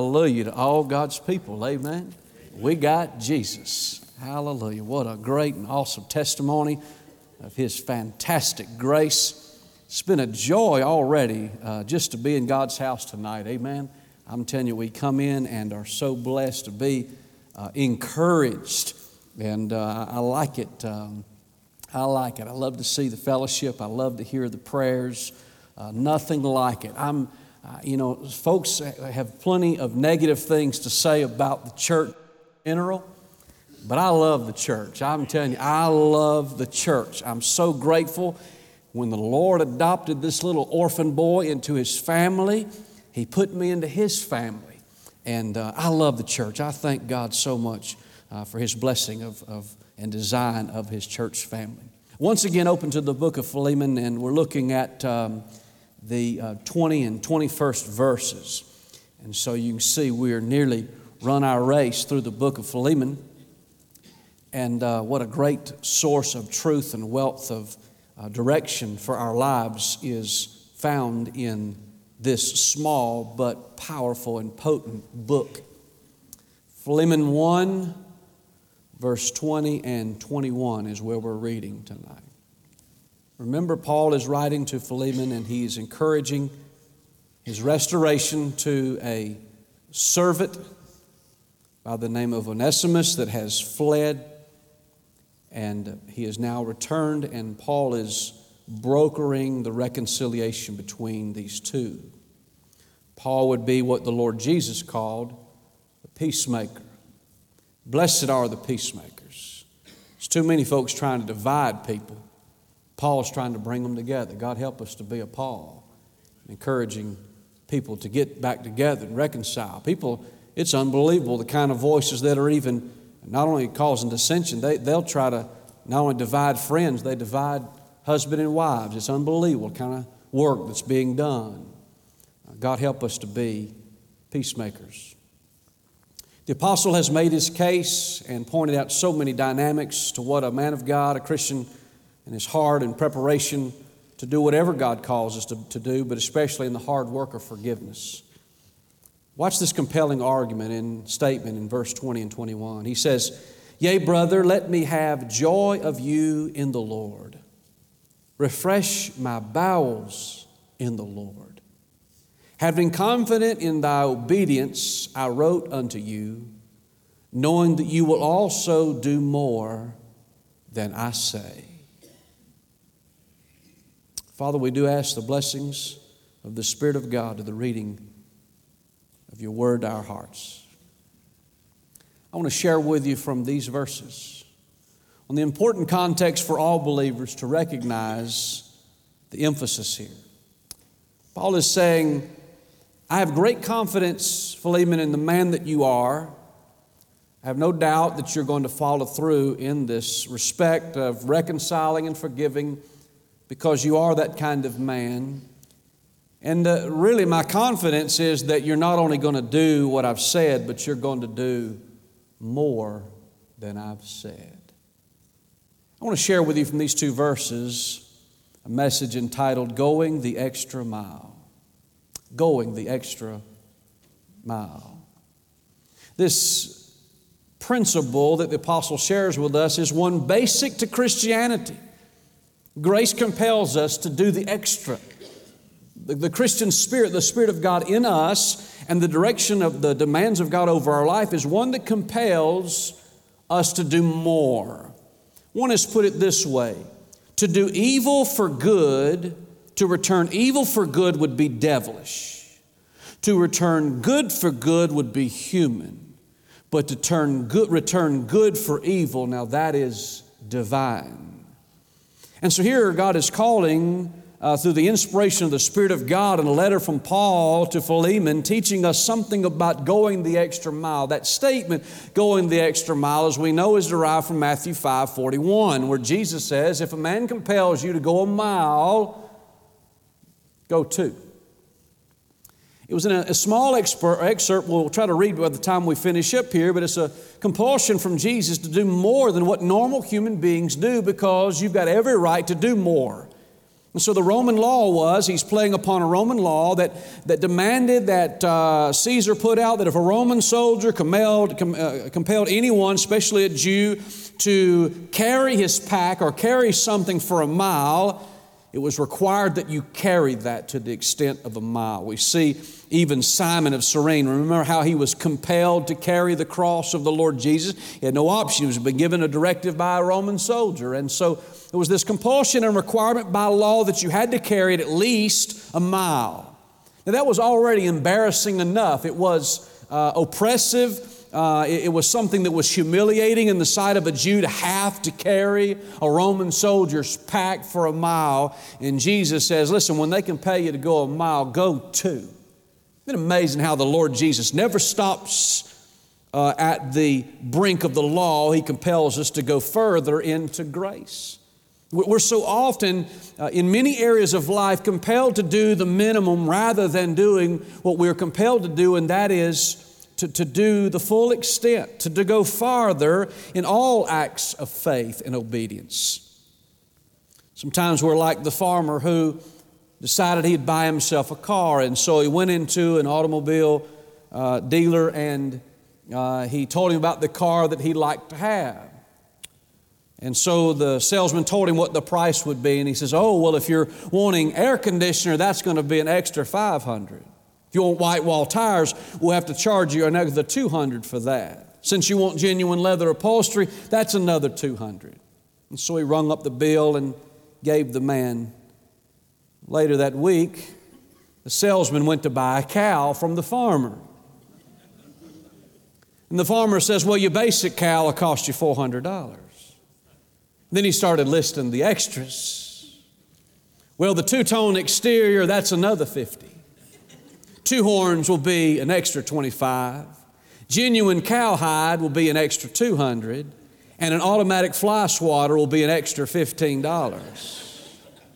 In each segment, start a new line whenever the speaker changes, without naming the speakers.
Hallelujah to all God's people. Amen. We got Jesus. Hallelujah. What a great and awesome testimony of His fantastic grace. It's been a joy already just to be in God's house tonight. Amen. I'm telling you, we come in and are so blessed to be encouraged. And I like it. I like it. I love to see the fellowship. I love to hear the prayers. Nothing like it. Folks have plenty of negative things to say about the church in general, but I love the church. I'm telling you, I love the church. I'm so grateful. When the Lord adopted this little orphan boy into His family, He put me into His family. And I love the church. I thank God so much for His blessing and design of His church family. Once again, open to the book of Philemon, and we're looking at the 20 and 21st verses. And so you can see we are nearly run our race through the book of Philemon. And what a great source of truth and wealth of direction for our lives is found in this small but powerful and potent book. Philemon 1, verse 20 and 21 is where we're reading tonight. Remember, Paul is writing to Philemon, and he's encouraging his restoration to a servant by the name of Onesimus that has fled, and he is now returned, and Paul is brokering the reconciliation between these two. Paul would be what the Lord Jesus called a peacemaker. Blessed are the peacemakers. There's too many folks trying to divide people. Paul's trying to bring them together. God help us to be a Paul, encouraging people to get back together and reconcile. People, it's unbelievable the kind of voices that are even not only causing dissension, they'll try to not only divide friends, they divide husband and wives. It's unbelievable the kind of work that's being done. God help us to be peacemakers. The apostle has made his case and pointed out so many dynamics to what a man of God, a Christian, in his heart and preparation to do whatever God calls us to do, but especially in the hard work of forgiveness. Watch this compelling argument and statement in verse 20 and 21. He says, "Yea, brother, let me have joy of you in the Lord. Refresh my bowels in the Lord. Having confidence in thy obedience, I wrote unto you, knowing that you will also do more than I say." Father, we do ask the blessings of the Spirit of God to the reading of your word to our hearts. I want to share with you from these verses on the important context for all believers to recognize the emphasis here. Paul is saying, I have great confidence, Philemon, in the man that you are. I have no doubt that you're going to follow through in this respect of reconciling and forgiving, because you are that kind of man. And really my confidence is that you're not only going to do what I've said, but you're going to do more than I've said. I want to share with you from these two verses a message entitled, Going the Extra Mile. Going the extra mile. This principle that the apostle shares with us is one basic to Christianity. Grace compels us to do the extra. The Christian spirit, the Spirit of God in us, and the direction of the demands of God over our life is one that compels us to do more. One has put it this way: to do evil for good, to return evil for good would be devilish. To return good for good would be human. But to return good for evil, now that is divine. And so here God is calling through the inspiration of the Spirit of God in a letter from Paul to Philemon, teaching us something about going the extra mile. That statement, going the extra mile, as we know, is derived from Matthew 5:41, where Jesus says, if a man compels you to go a mile, go two. It was in a small excerpt we'll try to read by the time we finish up here, but it's a compulsion from Jesus to do more than what normal human beings do, because you've got every right to do more. And so the Roman law was, he's playing upon a Roman law that demanded that Caesar put out that if a Roman soldier compelled anyone, especially a Jew, to carry his pack or carry something for a mile, it was required that you carry that to the extent of a mile. We see even Simon of Cyrene. Remember how he was compelled to carry the cross of the Lord Jesus? He had no option. He was been given a directive by a Roman soldier. And so there was this compulsion and requirement by law that you had to carry it at least a mile. Now that was already embarrassing enough. It was oppressive. It was something that was humiliating in the sight of a Jew to have to carry a Roman soldier's pack for a mile. And Jesus says, listen, when they compel you to go a mile, go 2. Isn't it amazing how the Lord Jesus never stops at the brink of the law? He compels us to go further into grace. We're so often, in many areas of life, compelled to do the minimum rather than doing what we're compelled to do, and that is to do the full extent, to go farther in all acts of faith and obedience. Sometimes we're like the farmer who decided he'd buy himself a car, and so he went into an automobile dealer and he told him about the car that he'd like to have. And so the salesman told him what the price would be, and he says, oh, well, if you're wanting air conditioner, that's going to be an extra $500. If you want white wall tires, we'll have to charge you another $200 for that. Since you want genuine leather upholstery, that's another $200. And so he rung up the bill and gave the man. Later that week, the salesman went to buy a cow from the farmer. And the farmer says, well, your basic cow will cost you $400. Then he started listing the extras. Well, the two-tone exterior, that's another $50. 2 horns will be an extra $25. Genuine cowhide will be an extra $200. And an automatic fly swatter will be an extra $15.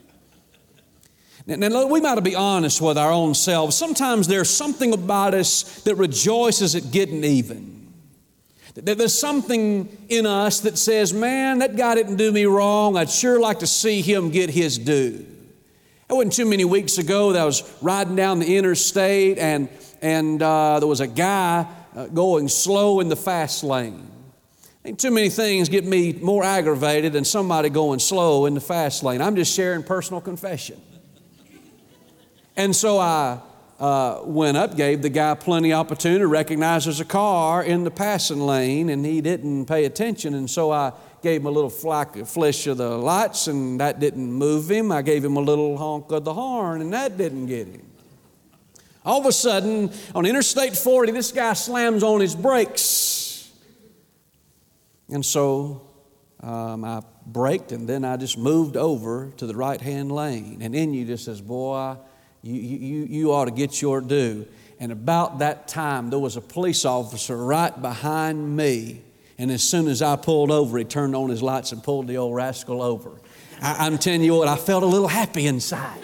Now, we might be honest with our own selves. Sometimes there's something about us that rejoices at getting even. There's something in us that says, man, that guy didn't do me wrong. I'd sure like to see him get his due. It wasn't too many weeks ago that I was riding down the interstate and there was a guy going slow in the fast lane. Ain't too many things get me more aggravated than somebody going slow in the fast lane. I'm just sharing personal confession. And so I went up, gave the guy plenty of opportunity to recognize there's a car in the passing lane, and he didn't pay attention. And so I gave him a little flash of the lights, and that didn't move him. I gave him a little honk of the horn, and that didn't get him. All of a sudden, on Interstate 40, this guy slams on his brakes. And so I braked, and then I just moved over to the right-hand lane. And in you just says, boy, you ought to get your due. And about that time, there was a police officer right behind me. And as soon as I pulled over, he turned on his lights and pulled the old rascal over. I'm telling you what, I felt a little happy inside.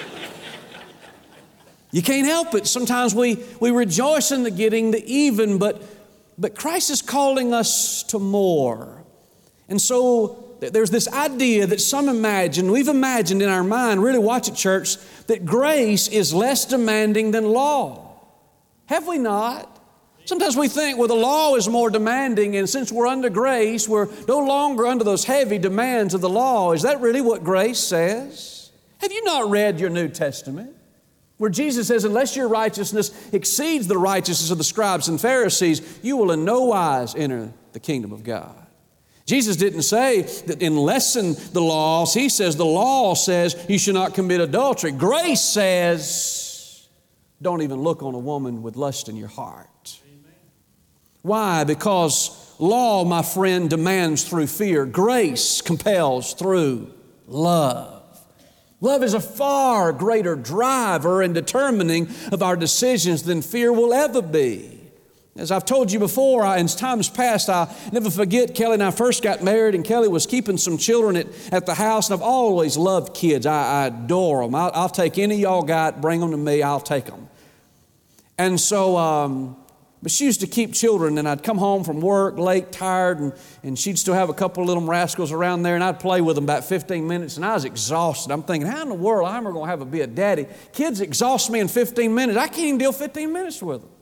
You can't help it. Sometimes we rejoice in the getting the even, but Christ is calling us to more. And so there's this idea that some imagine, we've imagined in our mind, really watch it, church, that grace is less demanding than law. Have we not? Sometimes we think, well, the law is more demanding, and since we're under grace, we're no longer under those heavy demands of the law. Is that really what grace says? Have you not read your New Testament? Where Jesus says, unless your righteousness exceeds the righteousness of the scribes and Pharisees, you will in no wise enter the kingdom of God. Jesus didn't say that in lessen the laws. He says the law says you should not commit adultery. Grace says don't even look on a woman with lust in your heart. Why? Because law, my friend, demands through fear. Grace compels through love. Love is a far greater driver and determining of our decisions than fear will ever be. As I've told you before, in times past, I never forget Kelly and I first got married, and Kelly was keeping some children at the house, and I've always loved kids. I adore them. I'll take any of y'all got, bring them to me, I'll take them. And so But she used to keep children, and I'd come home from work late, tired, and she'd still have a couple of little rascals around there, and I'd play with them about 15 minutes, and I was exhausted. I'm thinking, how in the world am I going to have to be a daddy? Kids exhaust me in 15 minutes. I can't even deal 15 minutes with them.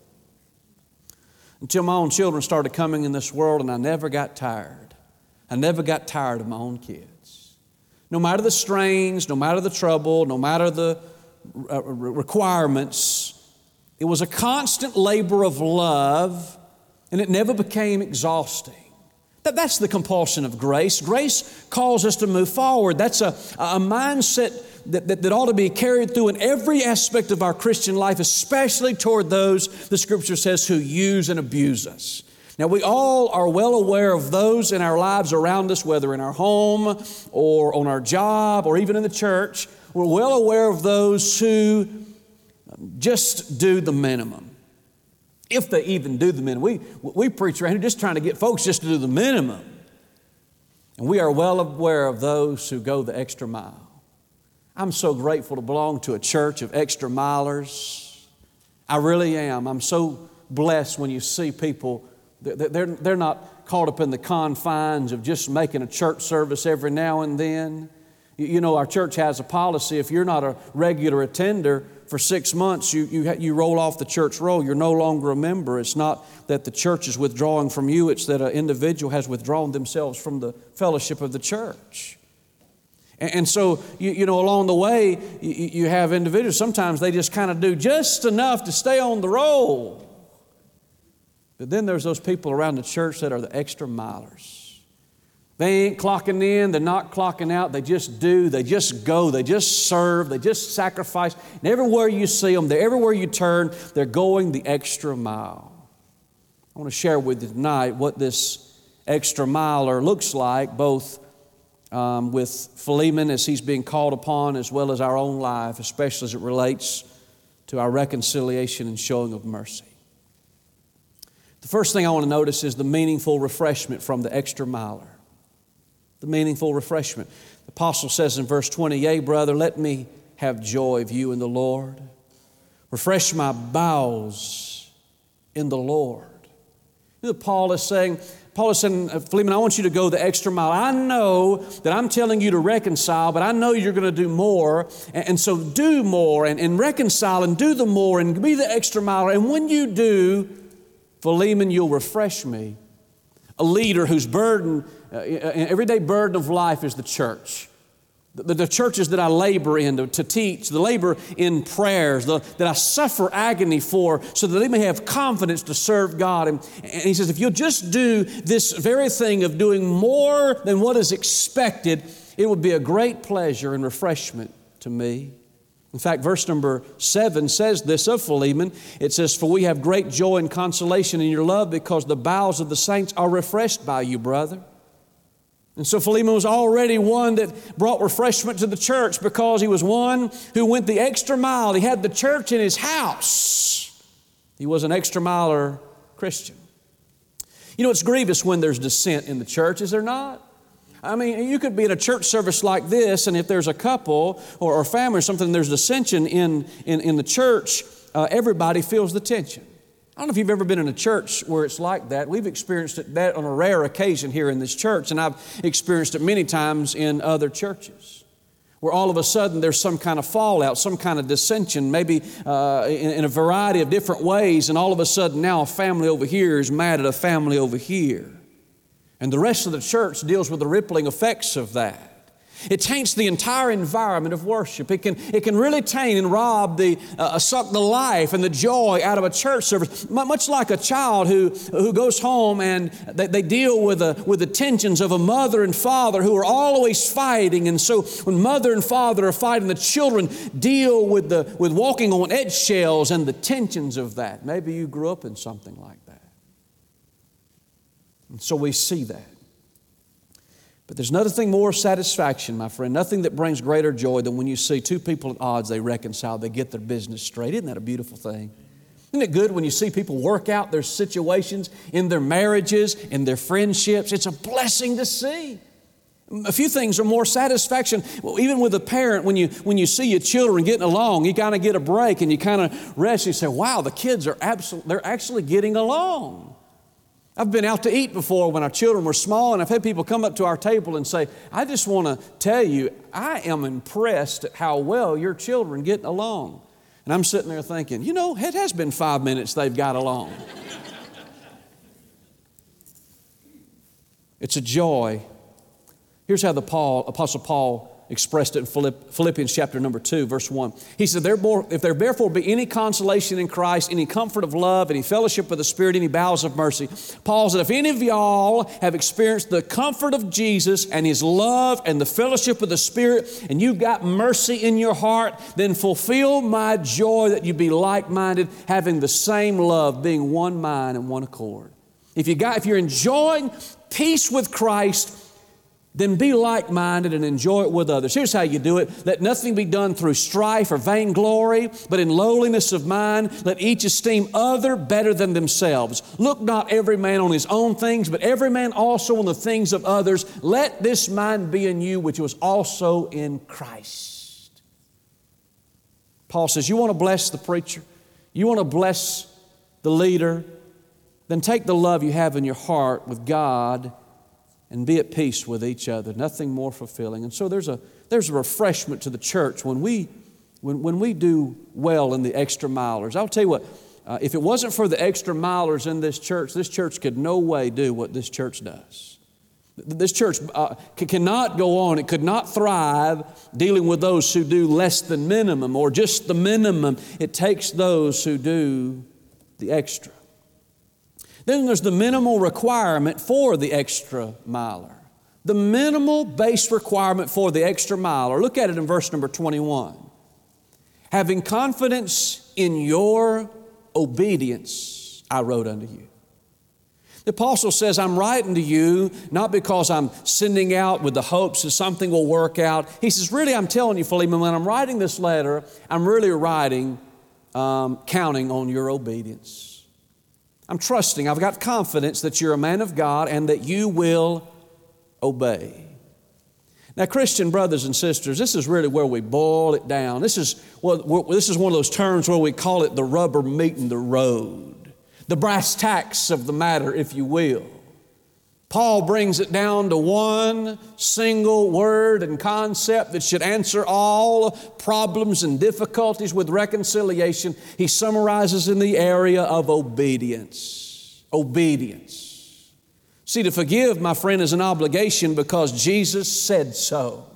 Until my own children started coming in this world, and I never got tired. I never got tired of my own kids. No matter the strains, no matter the trouble, no matter the requirements, it was a constant labor of love, and it never became exhausting. That's the compulsion of grace. Grace calls us to move forward. That's a mindset that ought to be carried through in every aspect of our Christian life, especially toward those, the Scripture says, who use and abuse us. Now, we all are well aware of those in our lives around us, whether in our home or on our job or even in the church. We're well aware of those who just do the minimum, if they even do the minimum. We preach around here just trying to get folks just to do the minimum. And we are well aware of those who go the extra mile. I'm so grateful to belong to a church of extra milers. I really am. I'm so blessed when you see people, they're not caught up in the confines of just making a church service every now and then. You know, our church has a policy, if you're not a regular attender for 6 months, you roll off the church roll. You're no longer a member. It's not that the church is withdrawing from you. It's that an individual has withdrawn themselves from the fellowship of the church. And so, you know, along the way, you have individuals, sometimes they just kind of do just enough to stay on the roll. But then there's those people around the church that are the extra milers. They ain't clocking in, they're not clocking out, they just do, they just go, they just serve, they just sacrifice. And everywhere you see them, everywhere you turn, they're going the extra mile. I want to share with you tonight what this extra miler looks like, both with Philemon as he's being called upon, as well as our own life, especially as it relates to our reconciliation and showing of mercy. The first thing I want to notice is the meaningful refreshment from the extra miler. The meaningful refreshment. The apostle says in verse 20, "Yea, brother, let me have joy of you in the Lord. Refresh my bowels in the Lord." You know, Paul is saying, Philemon, I want you to go the extra mile. I know that I'm telling you to reconcile, but I know you're going to do more. And so do more and reconcile and do the more and be the extra mile. And when you do, Philemon, you'll refresh me. A leader whose burden, everyday burden of life is the church. The churches that I labor in to teach, the labor in prayers, that I suffer agony for so that they may have confidence to serve God. And he says, if you'll just do this very thing of doing more than what is expected, it would be a great pleasure and refreshment to me. In fact, verse number 7 says this of Philemon. It says, "For we have great joy and consolation in your love because the bowels of the saints are refreshed by you, brother." And so Philemon was already one that brought refreshment to the church because he was one who went the extra mile. He had the church in his house. He was an extra miler Christian. You know, it's grievous when there's dissent in the church, is there not? I mean, you could be in a church service like this, and if there's a couple or family or something, there's dissension in the church, everybody feels the tension. I don't know if you've ever been in a church where it's like that. We've experienced that on a rare occasion here in this church, and I've experienced it many times in other churches, where all of a sudden there's some kind of fallout, some kind of dissension, maybe in a variety of different ways, and all of a sudden now a family over here is mad at a family over here. And the rest of the church deals with the rippling effects of that. It taints the entire environment of worship. It can really taint and rob suck the life and the joy out of a church service. Much like a child who goes home and they deal with the tensions of a mother and father who are always fighting. And so when mother and father are fighting, the children deal with walking on eggshells and the tensions of that. Maybe you grew up in something like that. And so we see that. But there's nothing more satisfaction, my friend, nothing that brings greater joy than when you see two people at odds, they reconcile, they get their business straight. Isn't that a beautiful thing? Isn't it good when you see people work out their situations in their marriages, in their friendships? It's a blessing to see. A few things are more satisfaction. Well, even with a parent, when you see your children getting along, you kind of get a break and you kind of rest. You say, wow, the kids are they're actually getting along. I've been out to eat before when our children were small, and I've had people come up to our table and say, I just want to tell you, I am impressed at how well your children getting along. And I'm sitting there thinking, it has been 5 minutes they've got along. It's a joy. Here's how the Apostle Paul expressed it in Philippians chapter number 2, verse 1. He said, if there therefore be any consolation in Christ, any comfort of love, any fellowship with the Spirit, any bowels of mercy. Paul said, if any of y'all have experienced the comfort of Jesus and His love and the fellowship of the Spirit, and you've got mercy in your heart, then fulfill my joy that you be like-minded, having the same love, being one mind and one accord. If you're enjoying peace with Christ, then be like-minded and enjoy it with others. Here's how you do it. Let nothing be done through strife or vainglory, but in lowliness of mind, let each esteem other better than themselves. Look not every man on his own things, but every man also on the things of others. Let this mind be in you, which was also in Christ. Paul says, you want to bless the preacher? You want to bless the leader? Then take the love you have in your heart with God and be at peace with each other. Nothing more fulfilling. And so there's a refreshment to the church when we do well in the extra milers. I'll tell you what, if it wasn't for the extra milers in this church could no way do what this church does. This church cannot go on. It could not thrive dealing with those who do less than minimum or just the minimum. It takes those who do the extra. Then there's the minimal requirement for the extra miler. The minimal base requirement for the extra miler. Look at it in verse number 21. Having confidence in your obedience, I wrote unto you. The apostle says, I'm writing to you not because I'm sending out with the hopes that something will work out. He says, really, I'm telling you, Philemon, when I'm writing this letter, I'm really writing counting on your obedience. I'm trusting, I've got confidence that you're a man of God and that you will obey. Now, Christian brothers and sisters, this is really where we boil it down. This is one of those terms where we call it the rubber meeting the road, the brass tacks of the matter, if you will. Paul brings it down to one single word and concept that should answer all problems and difficulties with reconciliation. He summarizes in the area of obedience. Obedience. See, to forgive, my friend, is an obligation because Jesus said so.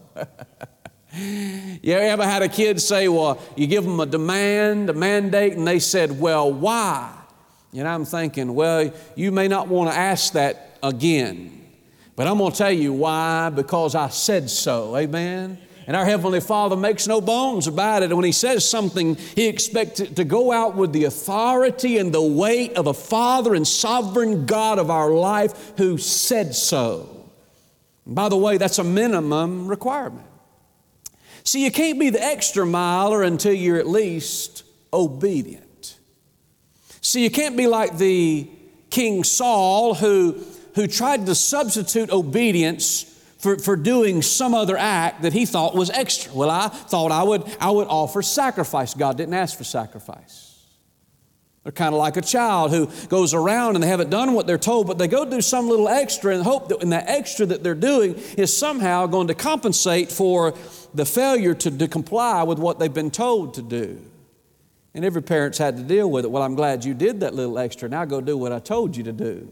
You ever had a kid say, well, you give them a demand, a mandate, and they said, well, why? And I'm thinking, well, you may not want to ask that again. But I'm going to tell you why, because I said so. Amen? And our Heavenly Father makes no bones about it. And when He says something, He expects it to go out with the authority and the weight of a Father and sovereign God of our life who said so. And by the way, that's a minimum requirement. See, you can't be the extra miler until you're at least obedient. See, you can't be like the King Saul who tried to substitute obedience for doing some other act that he thought was extra. Well, I thought I would offer sacrifice. God didn't ask for sacrifice. They're kind of like a child who goes around and they haven't done what they're told, but they go do some little extra and hope that in that extra that they're doing is somehow going to compensate for the failure to comply with what they've been told to do. And every parent's had to deal with it. Well, I'm glad you did that little extra. Now go do what I told you to do.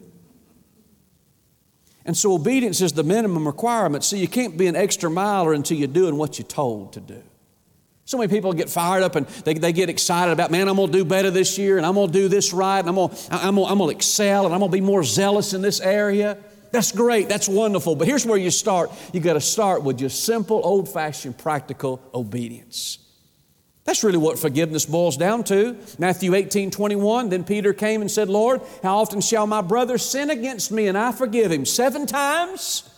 And so obedience is the minimum requirement. So you can't be an extra miler until you're doing what you're told to do. So many people get fired up and they get excited about, man, I'm going to do better this year and I'm going to do this right and I'm going to excel and I'm going to be more zealous in this area. That's great. That's wonderful. But here's where you start. You got to start with just simple, old-fashioned, practical obedience. That's really what forgiveness boils down to. Matthew 18:21, then Peter came and said, Lord, how often shall my brother sin against me and I forgive him? 7 times?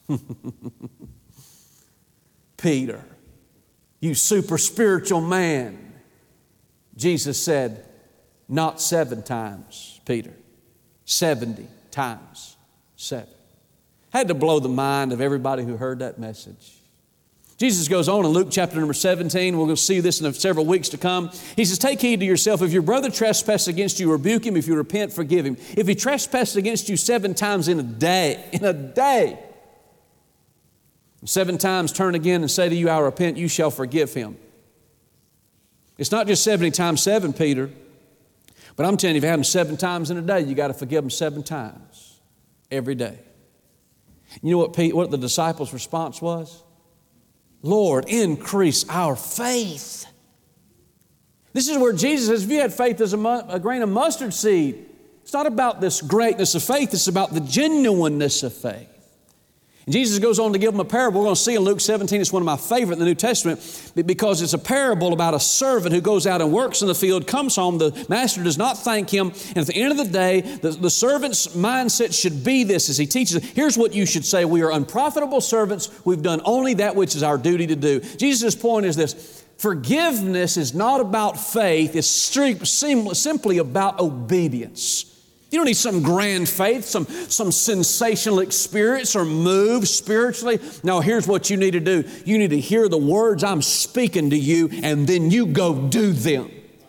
Peter, you super spiritual man. Jesus said, not 7 times, Peter. 70 times 7. Had to blow the mind of everybody who heard that message. Jesus goes on in Luke chapter number 17. We're going to see this in several weeks to come. He says, take heed to yourself. If your brother trespasses against you, rebuke him. If you repent, forgive him. If he trespasses against you 7 times in a day, 7 times turn again and say to you, I repent, you shall forgive him. It's not just 70 times 7, Peter. But I'm telling you, if you have them 7 times in a day, you got to forgive them 7 times every day. You know what the disciples' response was? Lord, increase our faith. This is where Jesus says, if you had faith as a grain of mustard seed, it's not about this greatness of faith, it's about the genuineness of faith. And Jesus goes on to give them a parable. We're going to see in Luke 17, it's one of my favorite in the New Testament because it's a parable about a servant who goes out and works in the field, comes home, the master does not thank him, and at the end of the day, the servant's mindset should be this as he teaches. Here's what you should say: we are unprofitable servants, we've done only that which is our duty to do. Jesus' point is this: forgiveness is not about faith, it's simply about obedience. You don't need some grand faith, some sensational experience or move spiritually. No, here's what you need to do. You need to hear the words I'm speaking to you, and then you go do them.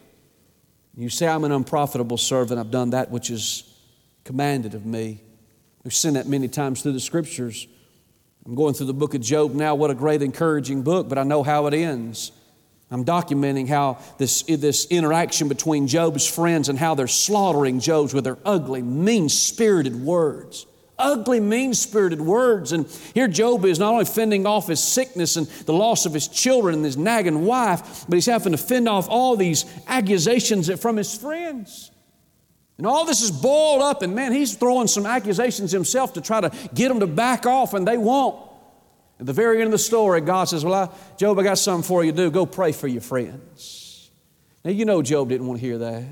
You say, I'm an unprofitable servant. I've done that which is commanded of me. We've seen that many times through the Scriptures. I'm going through the book of Job now. What a great, encouraging book, but I know how it ends. I'm documenting how this interaction between Job's friends and how they're slaughtering Job with their ugly, mean-spirited words. Ugly, mean-spirited words. And here Job is not only fending off his sickness and the loss of his children and his nagging wife, but he's having to fend off all these accusations from his friends. And all this is boiled up, and man, he's throwing some accusations himself to try to get them to back off, and they won't. At the very end of the story, God says, well, Job, I got something for you to do. Go pray for your friends. Now, you know Job didn't want to hear that.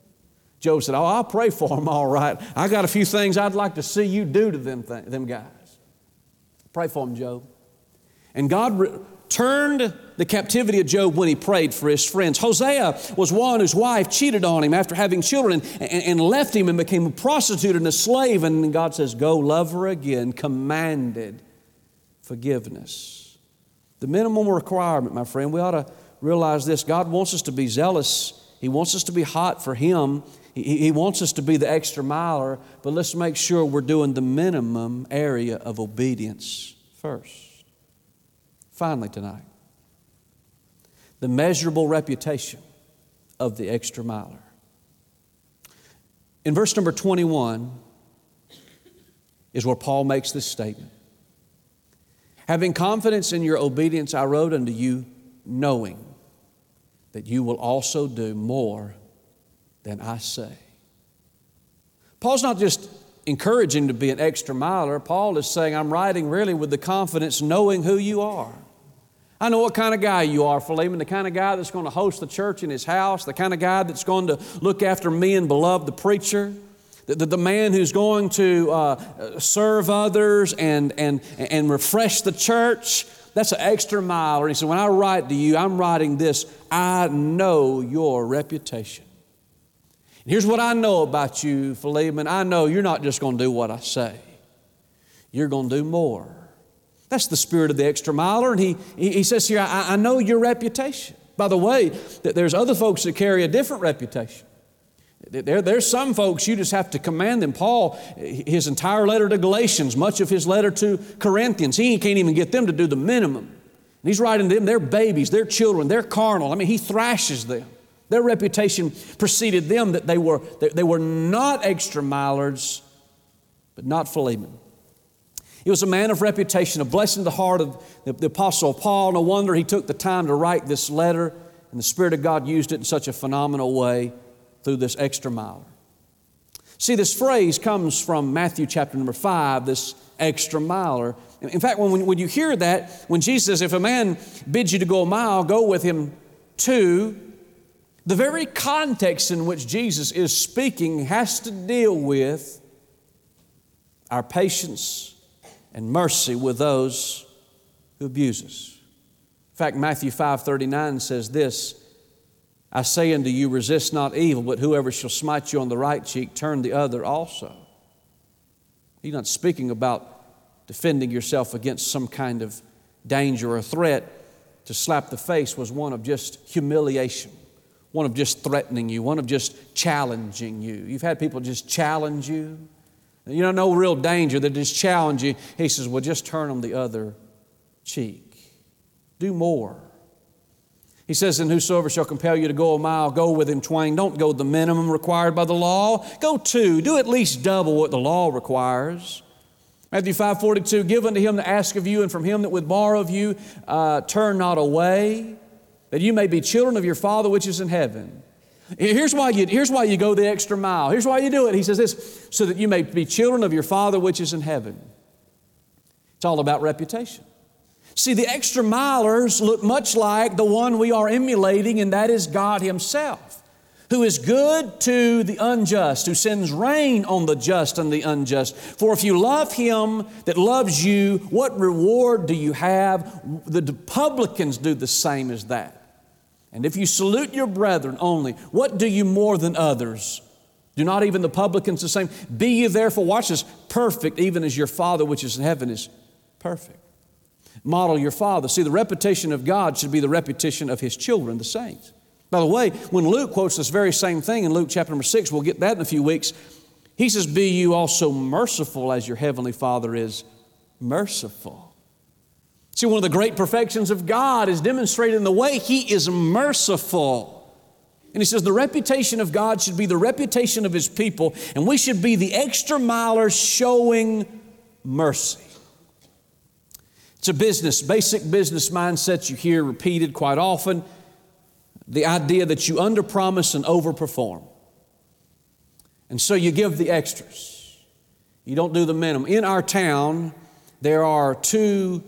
Job said, I'll pray for them all right. I got a few things I'd like to see you do to them guys. Pray for them, Job. And God turned the captivity of Job when he prayed for his friends. Hosea was one whose wife cheated on him after having children and left him and became a prostitute and a slave. And God says, go love her again, commanded forgiveness. The minimum requirement, my friend, we ought to realize this. God wants us to be zealous. He wants us to be hot for Him. He wants us to be the extra miler, but let's make sure we're doing the minimum area of obedience first. Finally tonight, the measurable reputation of the extra miler. In verse number 21 is where Paul makes this statement. Having confidence in your obedience, I wrote unto you, knowing that you will also do more than I say. Paul's not just encouraging to be an extra miler. Paul is saying, I'm writing really with the confidence knowing who you are. I know what kind of guy you are, Philemon, the kind of guy that's going to host the church in his house, the kind of guy that's going to look after me and beloved the preacher. The man who's going to serve others and refresh the church, that's an extra miler. And he said, when I write to you, I'm writing this, I know your reputation. And here's what I know about you, Philemon. I know you're not just going to do what I say. You're going to do more. That's the spirit of the extra miler. And he says here, I know your reputation. By the way, there's other folks that carry a different reputation. There's some folks you just have to command them. Paul, his entire letter to Galatians, much of his letter to Corinthians, he can't even get them to do the minimum. And he's writing to them, they're babies, they're children, they're carnal. I mean, he thrashes them. Their reputation preceded them that they were not extra milers, but not Philemon. He was a man of reputation, a blessing to the heart of the Apostle Paul. No wonder he took the time to write this letter, and the Spirit of God used it in such a phenomenal way through this extra miler. See, this phrase comes from Matthew chapter number 5, this extra miler. In fact, when you hear that, when Jesus says, if a man bids you to go a mile, go with him 2, the very context in which Jesus is speaking has to deal with our patience and mercy with those who abuse us. In fact, Matthew 5:39 says this, I say unto you, resist not evil, but whoever shall smite you on the right cheek, turn the other also. He's not speaking about defending yourself against some kind of danger or threat, to slap the face was one of just humiliation, one of just threatening you, one of just challenging you. You've had people just challenge you. You know, no real danger, they just challenge you. He says, well, just turn them the other cheek. Do more. He says, and whosoever shall compel you to go a mile, go with him twain. Don't go the minimum required by the law. Go two. Do at least double what the law requires. Matthew 5:42, give unto him that ask of you, and from him that would borrow of you, turn not away, that you may be children of your Father which is in heaven. Here's why you go the extra mile. Here's why you do it. He says this, so that you may be children of your Father which is in heaven. It's all about reputation. See, the extra milers look much like the one we are emulating, and that is God Himself, who is good to the unjust, who sends rain on the just and the unjust. For if you love Him that loves you, what reward do you have? The publicans do the same as that. And if you salute your brethren only, what do you more than others? Do not even the publicans the same? Be ye therefore, watch this, perfect, even as your Father which is in heaven is perfect. Model your Father. See, the reputation of God should be the reputation of His children, the saints. By the way, when Luke quotes this very same thing in Luke chapter number 6, we'll get that in a few weeks, he says, be you also merciful as your heavenly Father is merciful. See, one of the great perfections of God is demonstrated in the way He is merciful. And he says the reputation of God should be the reputation of His people, and we should be the extra milers showing mercy. It's a basic business mindset you hear repeated quite often. The idea that you underpromise and overperform. And so you give the extras. You don't do the minimum. In our town, there are two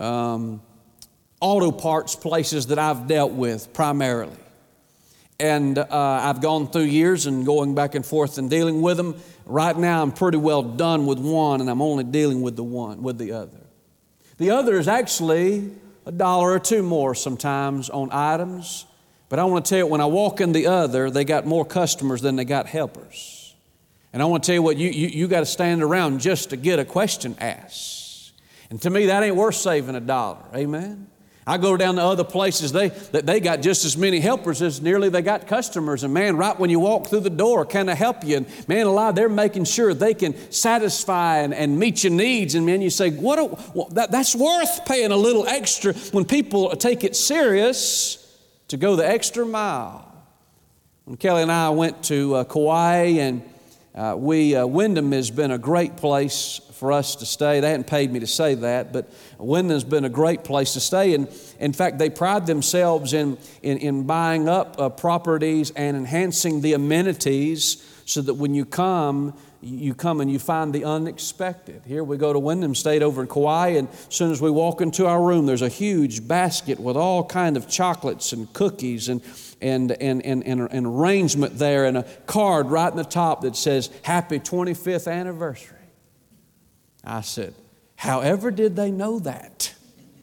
auto parts places that I've dealt with primarily. And I've gone through years and going back and forth and dealing with them. Right now, I'm pretty well done with one, and I'm only dealing with the other. The other is actually $1 or $2 more sometimes on items. But I want to tell you, when I walk in the other, they got more customers than they got helpers. And I want to tell you what, you got to stand around just to get a question asked. And to me, that ain't worth saving $1. Amen? I go down to other places, they got just as many helpers as nearly they got customers. And man, right when you walk through the door, can I help you? And man alive, they're making sure they can satisfy and meet your needs. And man, you say, that's worth paying a little extra when people take it serious to go the extra mile. When Kelly and I went to Kauai, and Wyndham has been a great place for us to stay. They hadn't paid me to say that, but Wyndham's been a great place to stay. And in fact, they pride themselves in buying up properties and enhancing the amenities so that when you come and you find the unexpected. Here we go to Wyndham, stayed over in Kauai, and as soon as we walk into our room, there's a huge basket with all kind of chocolates and cookies and an arrangement there, and a card right in the top that says, Happy 25th Anniversary. I said, however did they know that?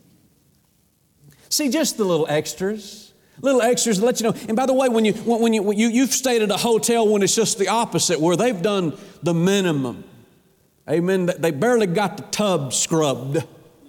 See, just the little extras to let you know. And by the way, when you've stayed at a hotel when it's just the opposite, where they've done the minimum. Amen. They barely got the tub scrubbed.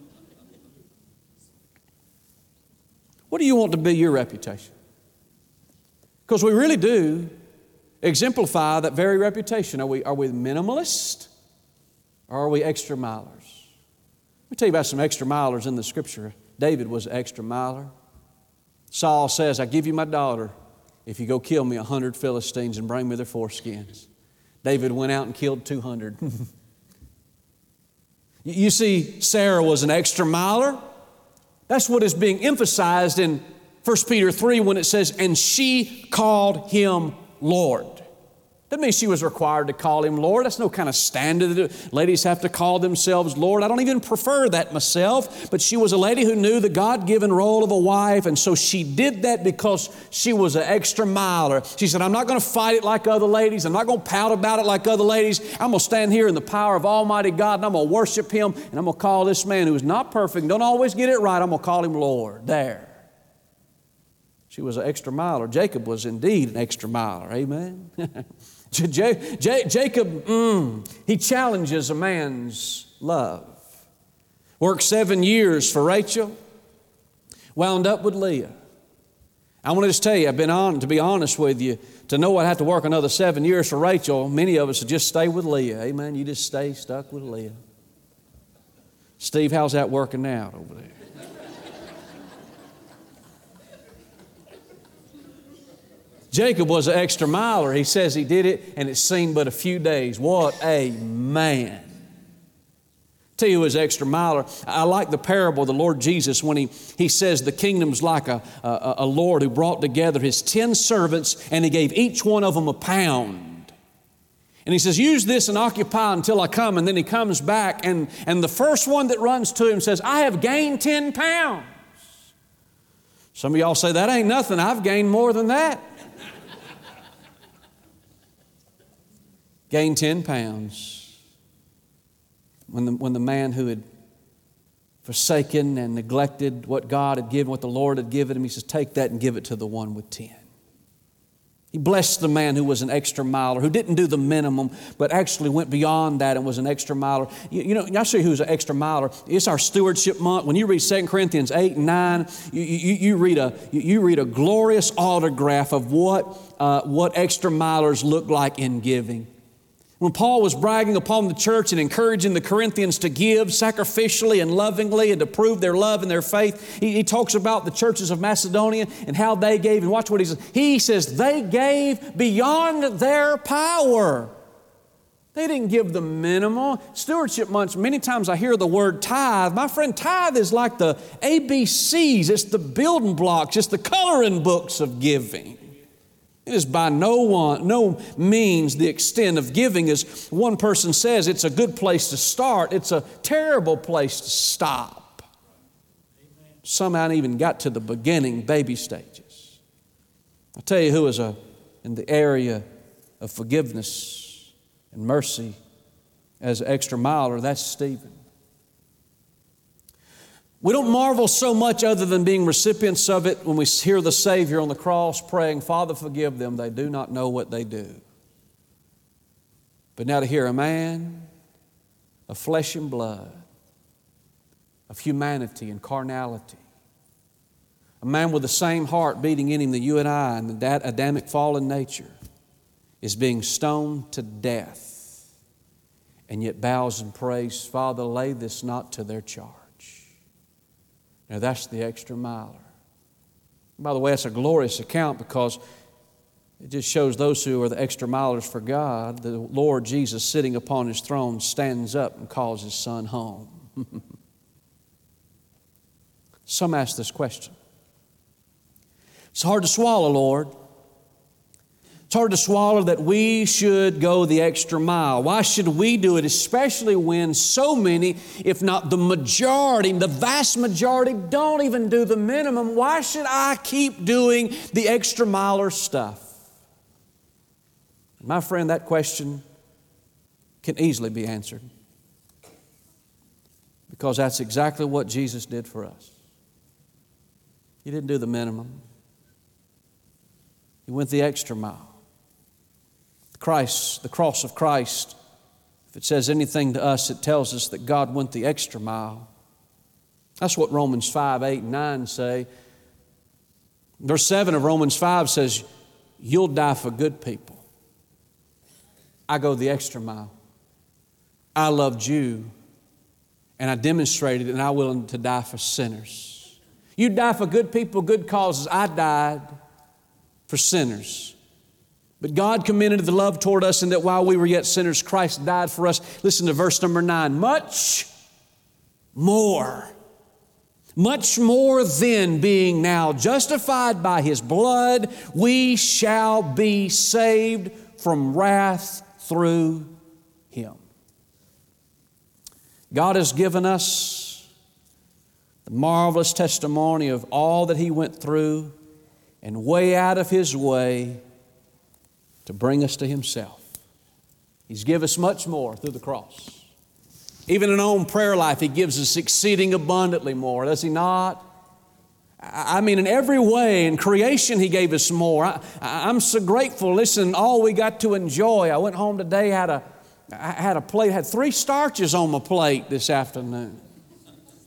What do you want to be your reputation? Because we really do exemplify that very reputation. Are we minimalist, or are we extra milers? Let me tell you about some extra milers in the Scripture. David was an extra miler. Saul says, I give you my daughter if you go kill me 100 Philistines and bring me their foreskins. David went out and killed 200. You see, Sarah was an extra miler. That's what is being emphasized in 1 Peter 3 when it says, and she called him Lord. Doesn't mean she was required to call him Lord. That's no kind of standard. Ladies have to call themselves Lord. I don't even prefer that myself. But she was a lady who knew the God-given role of a wife, and so she did that because she was an extra miler. She said, I'm not going to fight it like other ladies. I'm not going to pout about it like other ladies. I'm going to stand here in the power of Almighty God, and I'm going to worship Him, and I'm going to call this man who is not perfect, don't always get it right, I'm going to call him Lord. There. She was an extra miler. Jacob was indeed an extra miler. Amen. Jacob, he challenges a man's love. Worked 7 years for Rachel, wound up with Leah. I want to just tell you, to be honest with you, to know I'd have to work another 7 years for Rachel, many of us would just stay with Leah. Amen. You just stay stuck with Leah. Steve, how's that working out over there? Jacob was an extra miler. He says he did it, and it seemed but a few days. What a man. Tell you who was extra miler. I like the parable of the Lord Jesus when he says the kingdom's like a Lord who brought together his 10 servants, and he gave each one of them a pound. And he says, use this and occupy until I come. And then he comes back, and the first one that runs to him says, I have gained 10 pounds. Some of y'all say, that ain't nothing. I've gained more than that. Gained 10 pounds. When the man who had forsaken and neglected what God had given, what the Lord had given him, he says, take that and give it to the one with 10. He blessed the man who was an extra miler, who didn't do the minimum, but actually went beyond that and was an extra miler. You know, I'll show you who's an extra miler. It's our stewardship month. When you read 2 Corinthians 8 and 9, you read a glorious autograph of what extra milers look like in giving. When Paul was bragging upon the church and encouraging the Corinthians to give sacrificially and lovingly and to prove their love and their faith, he talks about the churches of Macedonia and how they gave. And watch what he says. He says they gave beyond their power. They didn't give the minimal. Stewardship months, many times I hear the word tithe. My friend, tithe is like the ABCs. It's the building blocks. It's the coloring books of giving. It is by no means the extent of giving. As one person says, it's a good place to start. It's a terrible place to stop. Amen. Some haven't even got to the beginning, baby stages. I'll tell you who is in the area of forgiveness and mercy as an extra miler. That's Stephen. We don't marvel so much other than being recipients of it when we hear the Savior on the cross praying, Father, forgive them, they do not know what they do. But now to hear a man of flesh and blood, of humanity and carnality, a man with the same heart beating in him that you and I and that Adamic fallen nature is being stoned to death and yet bows and prays, Father, lay this not to their charge. Now that's the extra miler. By the way, that's a glorious account because it just shows those who are the extra milers for God. The Lord Jesus sitting upon His throne stands up and calls His Son home. Some ask this question. It's hard to swallow, Lord. It's hard to swallow that we should go the extra mile. Why should we do it, especially when so many, if not the majority, the vast majority, don't even do the minimum? Why should I keep doing the extra miler stuff? My friend, that question can easily be answered because that's exactly what Jesus did for us. He didn't do the minimum. He went the extra mile. The cross of Christ, if it says anything to us, it tells us that God went the extra mile. That's what Romans 5, 8, and 9 say. Verse 7 of Romans 5 says, you'll die for good people. I go the extra mile. I loved you, and I demonstrated it, and I'm willing to die for sinners. You die for good people, good causes. I died for sinners. But God commended the love toward us in that while we were yet sinners, Christ died for us. Listen to verse number 9. Much more then, being now justified by His blood, we shall be saved from wrath through Him. God has given us the marvelous testimony of all that He went through and way out of His way to bring us to Himself. He's given us much more through the cross. Even in our own prayer life, He gives us exceeding abundantly more, does He not? I mean, in every way, in creation, He gave us more. I'm so grateful. Listen, all we got to enjoy. I went home today, had a plate, had 3 starches on my plate this afternoon.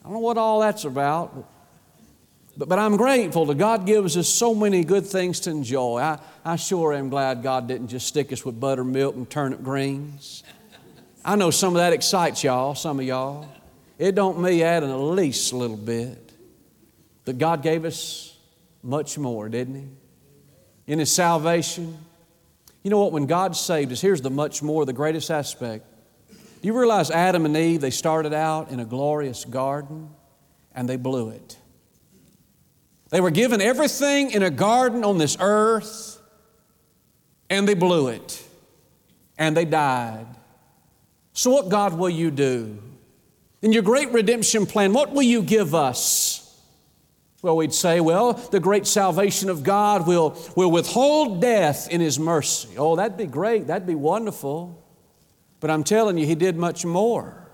I don't know what all that's about, but I'm grateful that God gives us so many good things to enjoy. I sure am glad God didn't just stick us with buttermilk and turnip greens. I know some of that excites y'all, some of y'all. It don't me adding at least a little bit. But God gave us much more, didn't He? In His salvation. You know what? When God saved us, here's the much more, the greatest aspect. Do you realize Adam and Eve, they started out in a glorious garden and they blew it. They were given everything in a garden on this earth and they blew it and they died. So what, God, will you do? In your great redemption plan, what will you give us? Well, we'd say, well, the great salvation of God will withhold death in His mercy. Oh, that'd be great. That'd be wonderful. But I'm telling you, He did much more.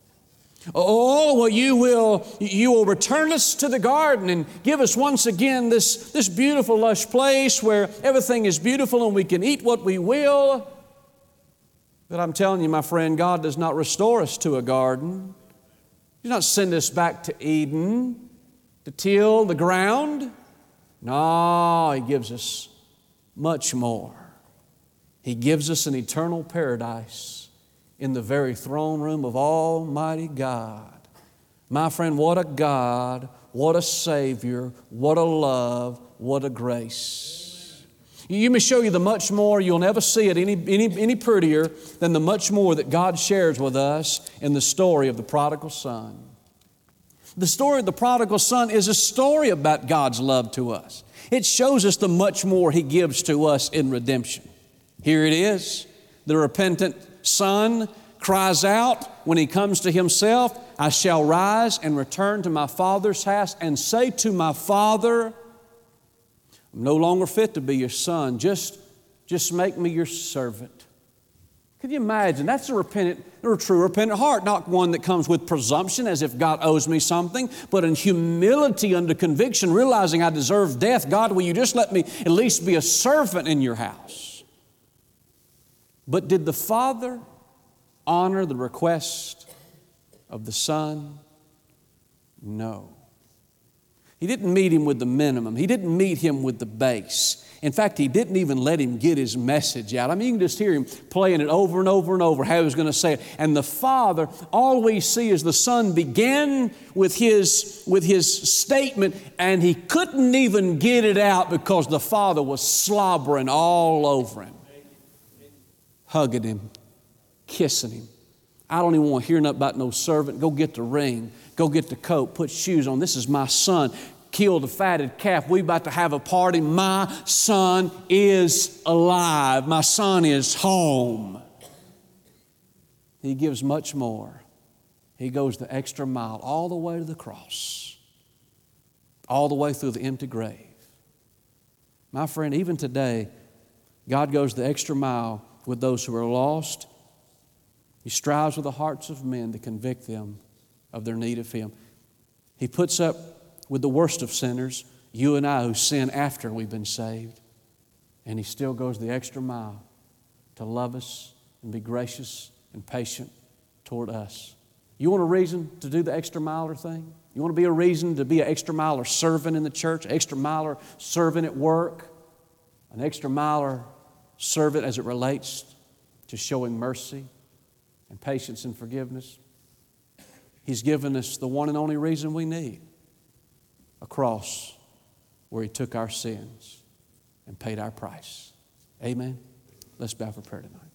Oh, well, you will return us to the garden and give us once again this beautiful, lush place where everything is beautiful and we can eat what we will. But I'm telling you, my friend, God does not restore us to a garden. He does not send us back to Eden to till the ground. No, He gives us much more. He gives us an eternal paradise in the very throne room of Almighty God. My friend, what a God, what a Savior, what a love, what a grace. You may show you the much more. You'll never see it any prettier than the much more that God shares with us in the story of the prodigal son. The story of the prodigal son is a story about God's love to us. It shows us the much more He gives to us in redemption. Here it is. The repentant son cries out when he comes to himself, I shall rise and return to my father's house and say to my father, I'm no longer fit to be your son. Just make me your servant. Can you imagine? That's a repentant or a true repentant heart, not one that comes with presumption as if God owes me something, but in humility under conviction, realizing I deserve death. God, will you just let me at least be a servant in your house? But did the Father honor the request of the Son? No. He didn't meet him with the minimum. He didn't meet him with the base. In fact, He didn't even let him get his message out. I mean, you can just hear him playing it over and over and over, how he was going to say it. And the Father, all we see is the Son began with his statement, and he couldn't even get it out because the Father was slobbering all over him, hugging him, kissing him. I don't even want to hear nothing about no servant. Go get the ring. Go get the coat. Put shoes on. This is my son. Kill the fatted calf. We about to have a party. My son is alive. My son is home. He gives much more. He goes the extra mile all the way to the cross, all the way through the empty grave. My friend, even today, God goes the extra mile with those who are lost. He strives with the hearts of men to convict them of their need of Him. He puts up with the worst of sinners, you and I who sin after we've been saved. And He still goes the extra mile to love us and be gracious and patient toward us. You want a reason to do the extra miler thing? You want to be a reason to be an extra miler servant in the church, an extra miler servant at work, an extra miler servant as it relates to showing mercy and patience and forgiveness? He's given us the one and only reason we need, a cross where He took our sins and paid our price. Amen. Let's bow for prayer tonight.